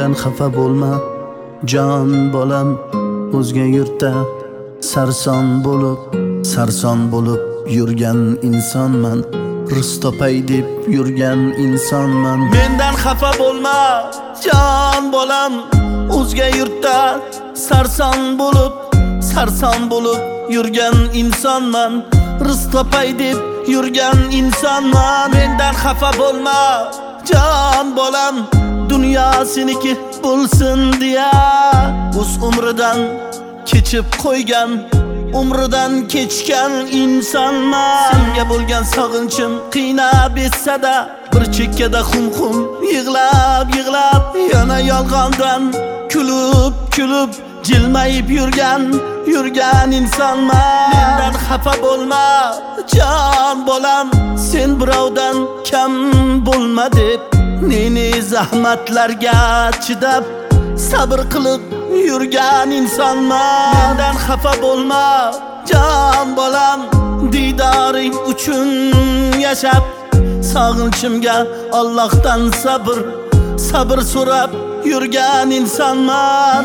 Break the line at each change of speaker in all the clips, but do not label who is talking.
mendan xafa bo'lma jon bolam. O'zga yurtda sarson bo'lib yurgan insonman. Rizq topay deb yurgan insonman. Mendan xafa bo'lma jon bolam. O'zga yurtda sarson bo'lib yurgan insonman. Rizq topay deb yurgan insonman. Mendan xafa bo'lma jon bolam. Dunyo seniki bo'lsin deya o'z umridan kechib qo'ygan, umridan kechgan insonman. Senga bo'lgan sog'inchim qiynab etsada, bir chekkada xum yig'lab yana yolg'ondan kulib jilmayib yurgan insonman. Mendan xafa bo'lma jon bolam. Sen birovdan kam bo'lma deb ne zahmatlarga chidab sabr qilib yurgan insonman. Mendan xafa bo'lma jon bolam. Didoring uchun yashab sog'inchimga Allohdan sabr so'rab yurgan insonman.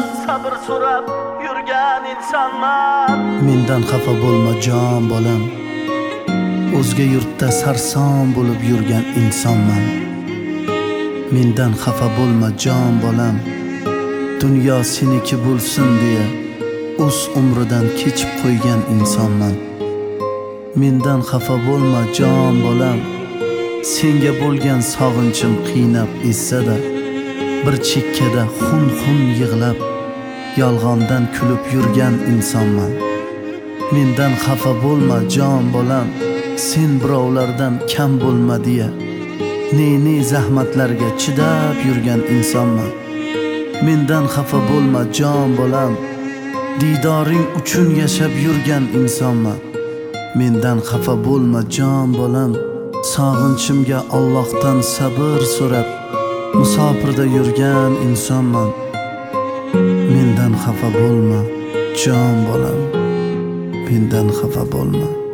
Mendan xafa bo'lma jon bolam. O'zga yurtda sarson bo'lib yurgan insonman. Mendan xafa bo'lma jon bolam. Dunyo seniki bo'lsin deya o'z umridan kechib qo'ygan insonman. Mendan xafa bo'lma jon bolam. Senga bo'lgan sog'inchim qiynab etsada, bir chekkada xun yig'lab yolg'ondan kulib yurgan insonman. Mendan xafa bo'lma jon bolam. Sen birovlardan kam bo'lma deya ne zahmatlarga chidab yurgan insonman. Mendan xafa bo'lma jon bolam. Didoring uchun yashab yurgan insonman. Mendan xafa bo'lma jon bolam. Sog'inchimga Allohdan sabr so'rab musofirda yurgan insonman. Mendan xafa bo'lma jon bolam. Mendan xafa bo'lma.